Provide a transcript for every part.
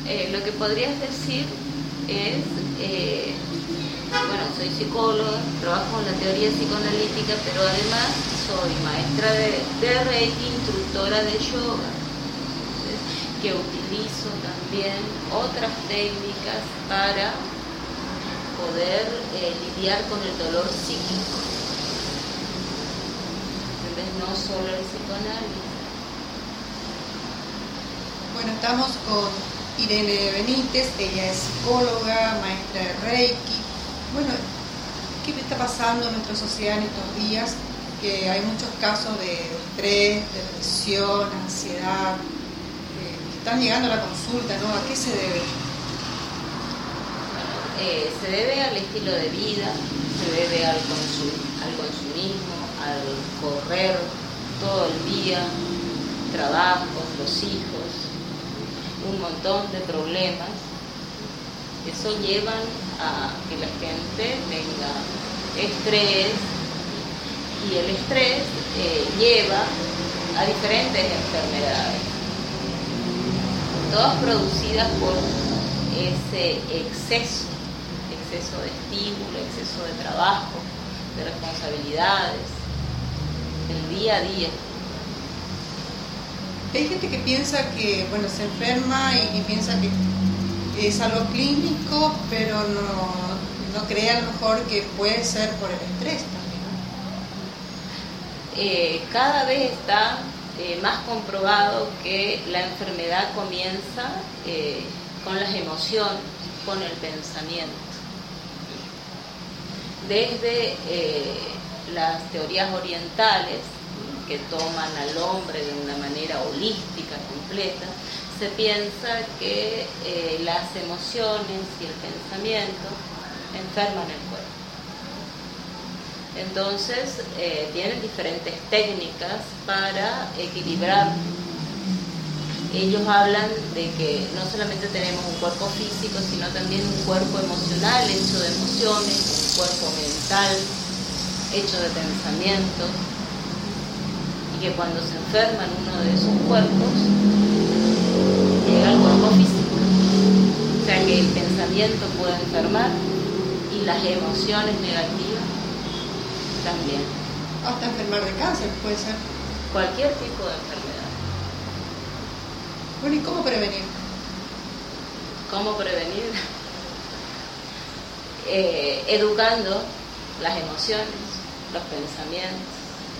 Lo que podrías decir es, bueno, soy psicóloga, trabajo en la teoría psicoanalítica, pero además soy maestra de Reiki, instructora de yoga, que utilizo también otras técnicas para poder lidiar con el dolor psíquico. Entonces, no solo el psicoanálisis. Bueno, estamos con Irene Benítez, ella es psicóloga, maestra de Reiki. Bueno, ¿qué está pasando en nuestra sociedad en estos días? Que hay muchos casos de estrés, depresión, ansiedad, están llegando a la consulta, ¿no? ¿A qué se debe? Se debe al estilo de vida, se debe al consumismo, al correr todo el día, trabajos, los hijos, un montón de problemas. Eso llevan a que la gente tenga estrés, y el estrés lleva a diferentes enfermedades, todas producidas por ese exceso de estímulo, exceso de trabajo, de responsabilidades, el día a día. Hay gente que piensa que, bueno, se enferma y piensa que es algo clínico, pero no cree a lo mejor que puede ser por el estrés también. Cada vez está más comprobado que la enfermedad comienza con las emociones, con el pensamiento. Desde las teorías orientales, que toman al hombre de una manera holística, completa, se piensa que las emociones y el pensamiento enferman el cuerpo. Entonces, tienen diferentes técnicas para equilibrar. Ellos hablan de que no solamente tenemos un cuerpo físico, sino también un cuerpo emocional hecho de emociones, un cuerpo mental hecho de pensamientos, y que cuando se enferma en uno de esos cuerpos, llega al cuerpo físico. O sea que el pensamiento puede enfermar y las emociones negativas también. Hasta enfermar de cáncer puede ser. Cualquier tipo de enfermedad. Bueno, ¿y cómo prevenir? ¿Cómo prevenir? Educando las emociones, los pensamientos.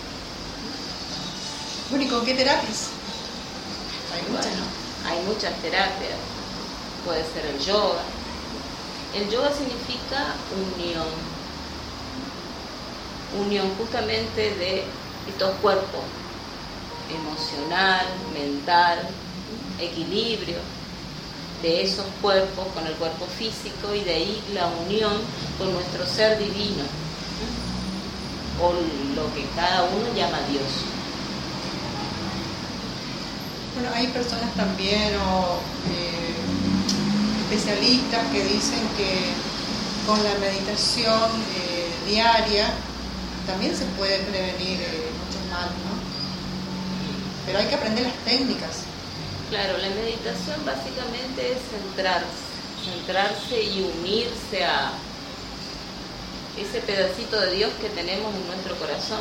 Bueno, ¿y con qué terapias? Hay muchas terapias. Puede ser el yoga. El yoga significa unión justamente de estos cuerpos, emocional, mental, equilibrio de esos cuerpos con el cuerpo físico, y de ahí la unión con nuestro ser divino, o lo que cada uno llama Dios. Bueno, hay personas también especialistas que dicen que con la meditación diaria también se puede prevenir muchos males, ¿no? Pero hay que aprender las técnicas. Claro, la meditación básicamente es centrarse y unirse a ese pedacito de Dios que tenemos en nuestro corazón.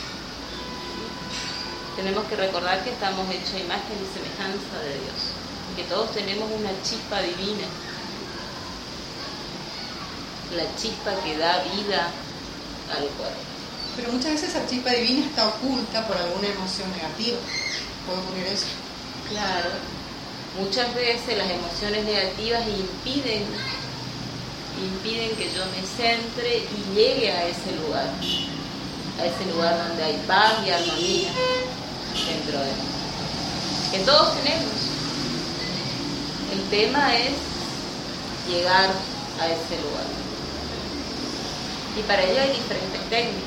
Tenemos que recordar que estamos hechos a imagen y semejanza de Dios, que todos tenemos una chispa divina, la chispa que da vida al cuerpo. Pero muchas veces esa chispa divina está oculta por alguna emoción negativa. ¿Puede ocurrir eso? Claro, muchas veces las emociones negativas impiden que yo me centre y llegue a ese lugar donde hay paz y armonía dentro de mí, que todos tenemos. El tema es llegar a ese lugar, y para ello hay diferentes técnicas.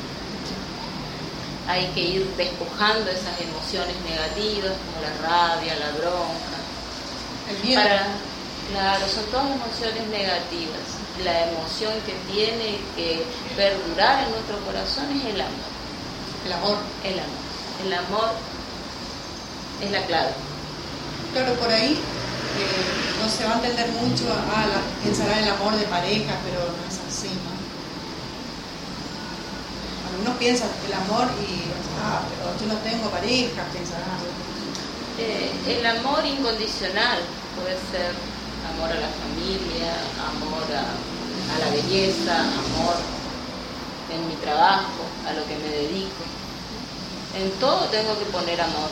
Hay que ir despojando esas emociones negativas, como la rabia, la bronca. El miedo. Claro, son todas emociones negativas. La emoción que tiene que perdurar en nuestro corazón es el amor. El amor. El amor es la clave. Claro, por ahí, no se va a entender mucho, pensará en el amor de pareja, pero no es así, ¿no? Cuando uno piensa el amor y, pero yo no tengo pareja, pensará. El amor incondicional puede ser amor a la familia, amor a la belleza, amor en mi trabajo, a lo que me dedico. En todo tengo que poner amor.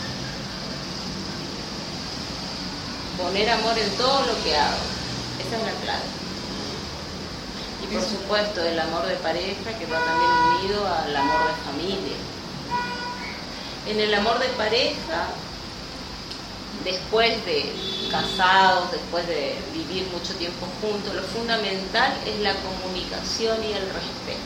Poner amor en todo lo que hago. Esa es la clave. Y por supuesto el amor de pareja, que va también unido al amor de familia. En el amor de pareja, después de casados, después de vivir mucho tiempo juntos, lo fundamental es la comunicación y el respeto.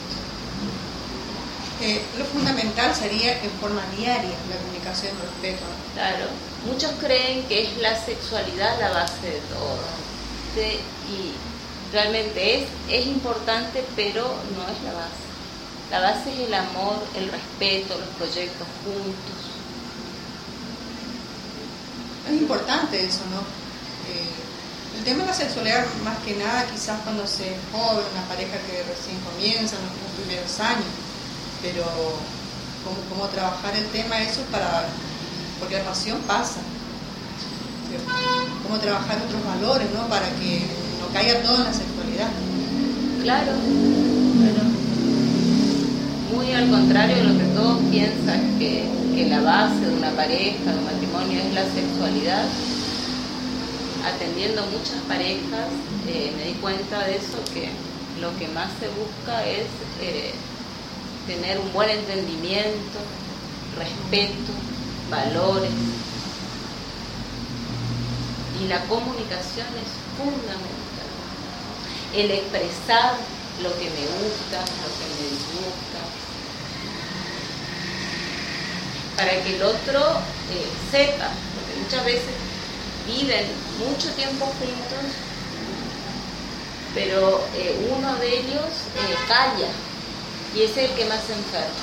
Lo fundamental sería en forma diaria la comunicación y el respeto. Claro, muchos creen que es la sexualidad la base de todo. Sí, y realmente es importante, pero no es la base. La base es el amor, el respeto, los proyectos juntos. Es importante eso, ¿no? El tema de la sexualidad, más que nada, quizás cuando se es joven, una pareja que recién comienza, en los primeros años, pero cómo trabajar el tema eso porque la pasión pasa, ¿cierto? Cómo trabajar otros valores, ¿no? Para que no caiga todo en la sexualidad. Claro, pero muy al contrario de lo que todos piensan, que la base de una pareja, de un matrimonio es la sexualidad. Atendiendo muchas parejas, me di cuenta de eso, que lo que más se busca es tener un buen entendimiento, respeto, valores. Y la comunicación es fundamental. El expresar lo que me gusta, lo que me disgusta, para que el otro sepa, porque muchas veces viven mucho tiempo juntos, pero uno de ellos calla, y ese es el que más se enferma.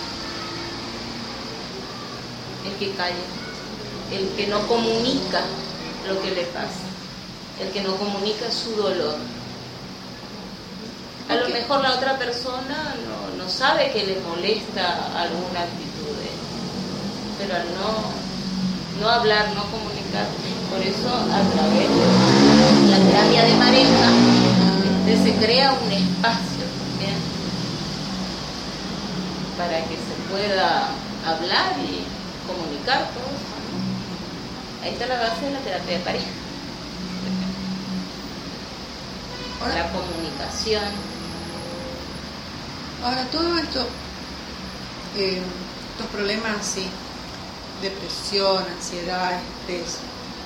El que calla, el que no comunica lo que le pasa, el que no comunica su dolor. A lo mejor la otra persona no sabe que le molesta alguna actitud de él, pero al no hablar, no comunicar, por eso a través de la terapia de pareja se crea un espacio también para que se pueda hablar y comunicar todo eso, ¿no? Ahí está la base de la terapia de pareja. La comunicación. Ahora, todo esto, estos problemas así, depresión, ansiedad, estrés,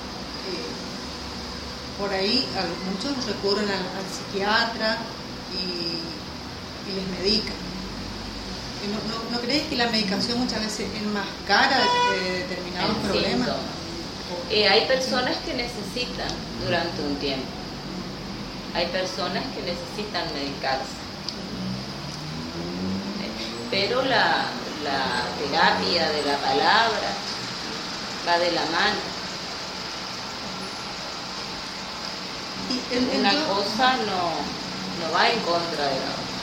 por ahí muchos recurren al psiquiatra y les medican. ¿No crees que la medicación muchas veces enmascara determinados problemas? Hay personas que necesitan durante un tiempo. Hay personas que necesitan medicarse. Pero la terapia de la palabra va de la mano. Una cosa no va en contra de la otra.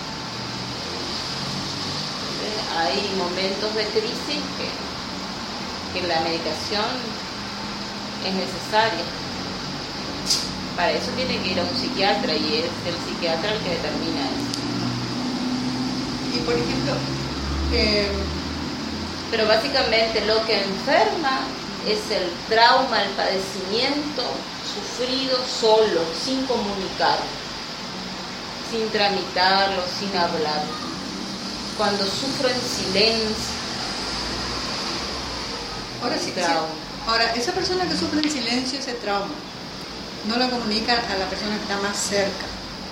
Hay momentos de crisis que la medicación es necesaria. Para eso tiene que ir a un psiquiatra, y es el psiquiatra el que determina eso. Y por ejemplo, pero básicamente lo que enferma es el trauma, el padecimiento sufrido solo, sin comunicar, sin tramitarlo, sin hablar. Cuando sufro en silencio. Ahora, esa persona que sufre en silencio ese trauma, no lo comunica a la persona que está más cerca.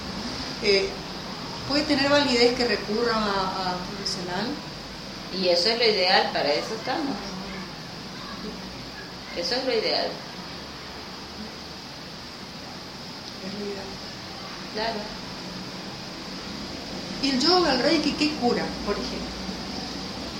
¿Puede tener validez que recurra a un profesional? Y eso es lo ideal, para eso estamos. Eso es lo ideal. Es lo ideal. Claro. ¿Y el yoga, el reiki, qué cura, por ejemplo?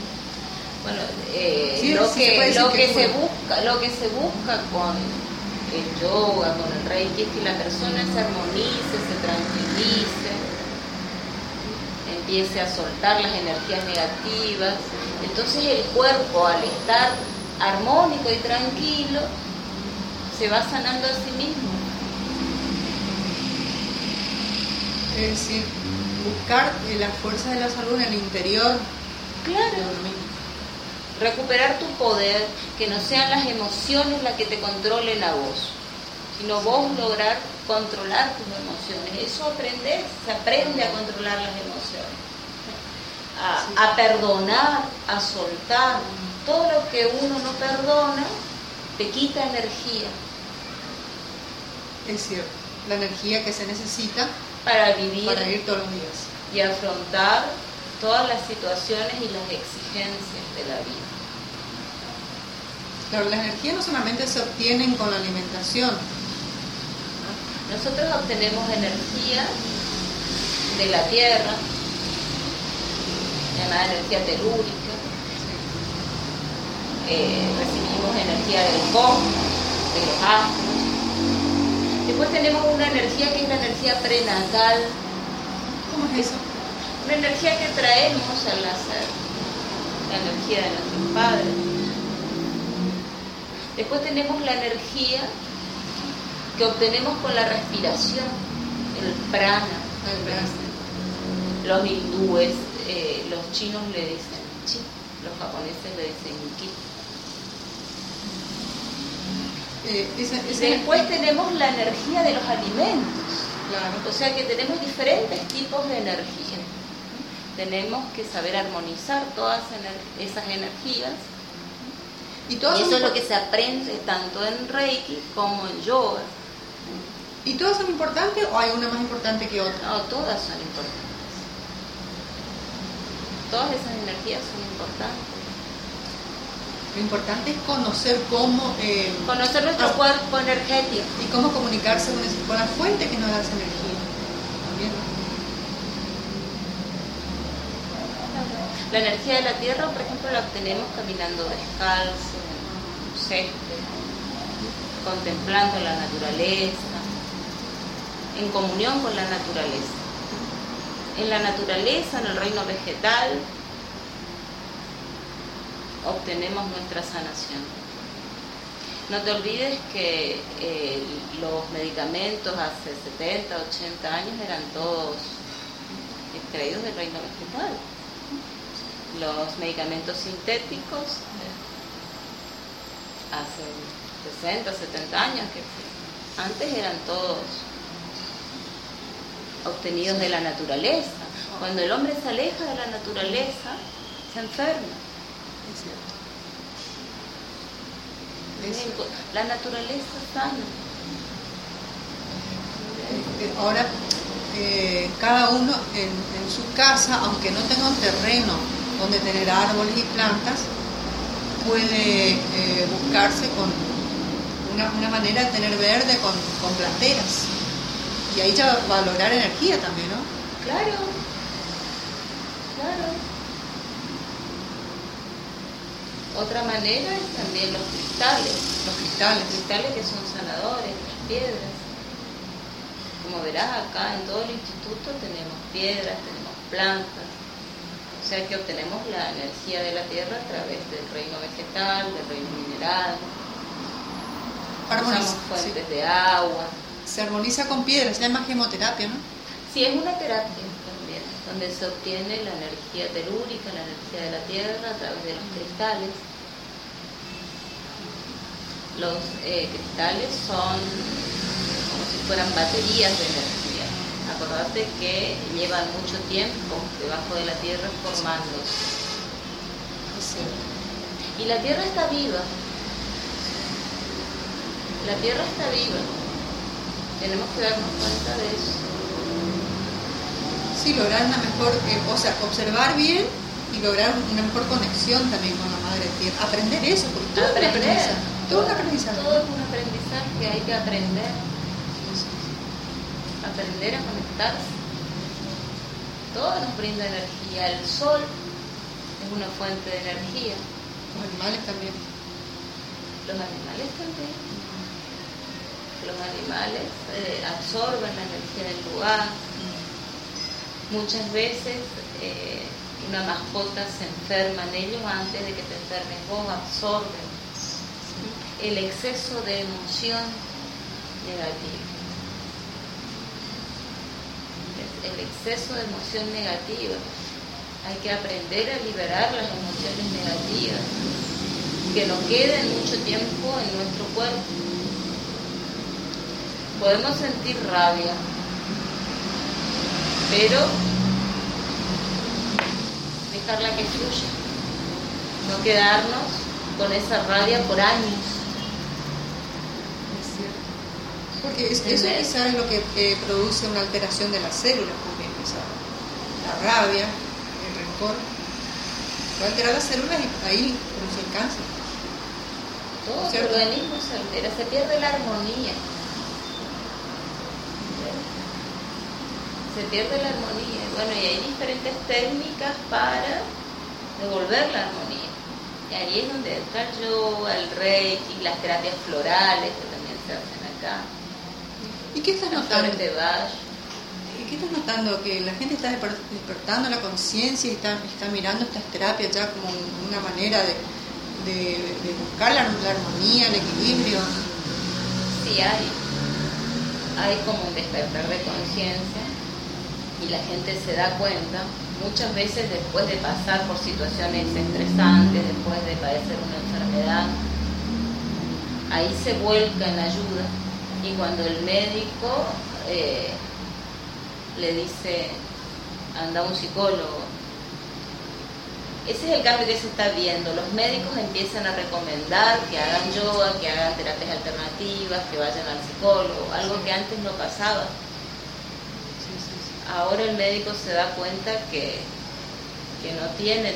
Bueno, lo que se busca el yoga, con el reiki, es que la persona se armonice, se tranquilice, empiece a soltar las energías negativas. Entonces el cuerpo, al estar armónico y tranquilo, se va sanando a sí mismo. Es decir, buscar la fuerza de la salud en el interior. Claro. Recuperar tu poder, que no sean las emociones las que te controlen a vos, sino vos lograr controlar tus emociones. Eso se aprende a controlar las emociones, a perdonar, a soltar. Todo lo que uno no perdona te quita energía. Es cierto, la energía que se necesita para vivir todos los días y afrontar todas las situaciones y las exigencias de la vida. Claro, la energía no solamente se obtienen con la alimentación. Nosotros obtenemos energía de la tierra, llamada energía telúrica. Recibimos energía del cosmos, de los astros. Después tenemos una energía que es la energía prenatal. ¿Cómo es eso? Una energía que traemos al nacer, la energía de nuestros padres. Después tenemos la energía que obtenemos con la respiración, el prana. Los hindúes, los chinos le dicen chi, los japoneses le dicen ki. Después tenemos la energía de los alimentos. Claro. O sea que tenemos diferentes tipos de energía. Tenemos que saber armonizar todas esas energías. Y eso es lo que se aprende tanto en Reiki como en yoga. ¿Y todas son importantes o hay una más importante que otra? No, todas son importantes. Todas esas energías son importantes. Lo importante es conocer cómo... conocer nuestro cuerpo energético. Y cómo comunicarse con la fuente que nos da esa energía. También. La energía de la tierra, por ejemplo, la obtenemos caminando descalzo, en un césped, contemplando la naturaleza, en comunión con la naturaleza. En la naturaleza, en el reino vegetal, obtenemos nuestra sanación. No te olvides que los medicamentos hace 70, 80 años eran todos extraídos del reino vegetal. Los medicamentos sintéticos hace 60, 70 años que antes eran todos obtenidos de la naturaleza. Cuando el hombre se aleja de la naturaleza, se enferma. Es cierto. La naturaleza sana. Ahora, cada uno en su casa, aunque no tenga un terreno donde tener árboles y plantas, puede buscarse con una manera de tener verde con planteras. Y ahí ya va a valorar energía también, ¿no? Claro, claro. Otra manera es también los cristales. Los cristales. Los cristales que son sanadores, las piedras. Como verás, acá en todo el instituto tenemos piedras, tenemos plantas. O sea que obtenemos la energía de la tierra a través del reino vegetal, del reino mineral. Usamos fuentes de agua. Se armoniza con piedras, se llama gemoterapia, ¿no? Sí, es una terapia también, donde se obtiene la energía telúrica, la energía de la tierra a través de los cristales. Los cristales son como si fueran baterías de energía. Acordate que llevan mucho tiempo debajo de la tierra formándose. Sí. Y la tierra está viva. La tierra está viva. Tenemos que darnos cuenta de eso. Sí, lograr una mejor, observar bien y lograr una mejor conexión también con la madre tierra. Aprender eso, porque todo es un aprendizaje. Todo es un aprendizaje que hay que aprender. Aprender a conectarse. Todo nos brinda energía. El sol es una fuente de energía. Los animales también. Los animales también. que los animales absorben la energía del lugar. Muchas veces una mascota se enferma en ellos antes de que te enfermes vos, absorben el exceso de emoción negativa. El exceso de emoción negativa. Hay que aprender a liberar las emociones negativas, que no queden mucho tiempo en nuestro cuerpo. Podemos sentir rabia, pero dejarla que fluya, no quedarnos con esa rabia por años. Es cierto. Porque eso quizás es lo que produce una alteración de las células también, quizás. La rabia, el rencor, va a alterar las células y ahí produce el cáncer. Todo el organismo se altera, se pierde la armonía. Se pierde la armonía. Bueno, y hay diferentes técnicas para devolver la armonía. Y ahí es donde entra el yoga, el reiki, las terapias florales que también se hacen acá. ¿Y qué estás Las notando? flores de Bach. ¿Qué estás notando? Que la gente está despertando la conciencia y está mirando estas terapias ya como una manera de buscar la armonía, el equilibrio. Sí, hay como un despertar de conciencia y la gente se da cuenta, muchas veces después de pasar por situaciones estresantes, después de padecer una enfermedad, ahí se vuelca en ayuda. Y cuando el médico le dice, anda a un psicólogo, ese es el cambio que se está viendo. Los médicos empiezan a recomendar que hagan yoga, que hagan terapias alternativas, que vayan al psicólogo, algo que antes no pasaba. Ahora el médico se da cuenta que no tiene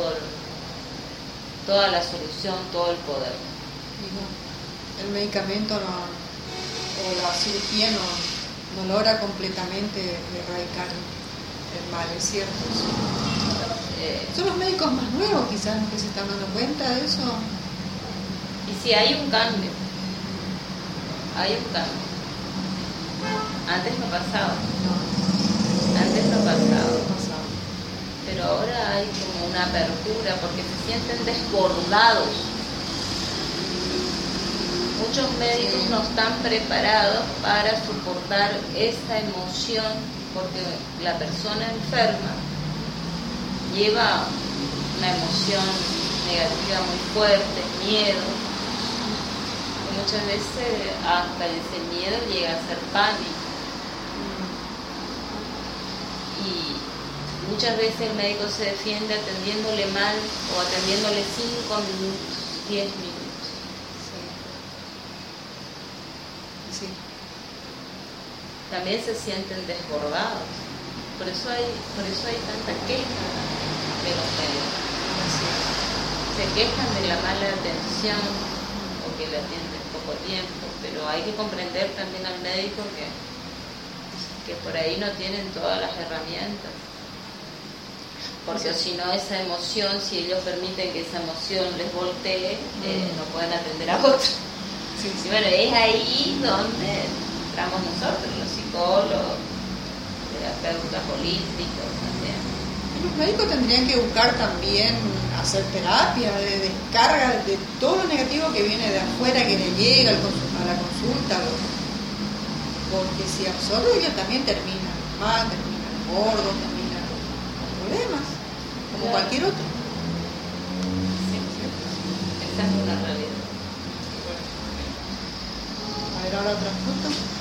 toda la solución, todo el poder. El medicamento o la cirugía no logra completamente erradicar el mal, es cierto. Son los médicos más nuevos quizás los que se están dando cuenta de eso. Y sí, hay un cambio. Antes no pasaba. Pero ahora hay como una apertura porque se sienten desbordados. Muchos médicos no están preparados para soportar esa emoción porque la persona enferma lleva una emoción negativa muy fuerte, miedo, y muchas veces hasta ese miedo llega a ser pánico. Y muchas veces el médico se defiende atendiéndole mal o atendiéndole 5 minutos, 10 minutos. Sí. También se sienten desbordados. Por eso hay tanta queja de los médicos. Se quejan de la mala atención o que le atienden poco tiempo, pero hay que comprender también al médico que por ahí no tienen todas las herramientas. Porque si no, esa emoción, si ellos permiten que esa emoción les voltee, no pueden atender a otros. Sí. Y bueno, es ahí donde entramos nosotros, los psicólogos, terapeutas holísticos también. Los médicos tendrían que buscar también hacer terapia de descarga de todo lo negativo que viene de afuera, que le llega a la consulta, porque si absorbe ellos también terminan mal, terminan gordos, terminan con problemas, como cualquier otro. Sí, esa es una realidad. A ver ahora otra foto.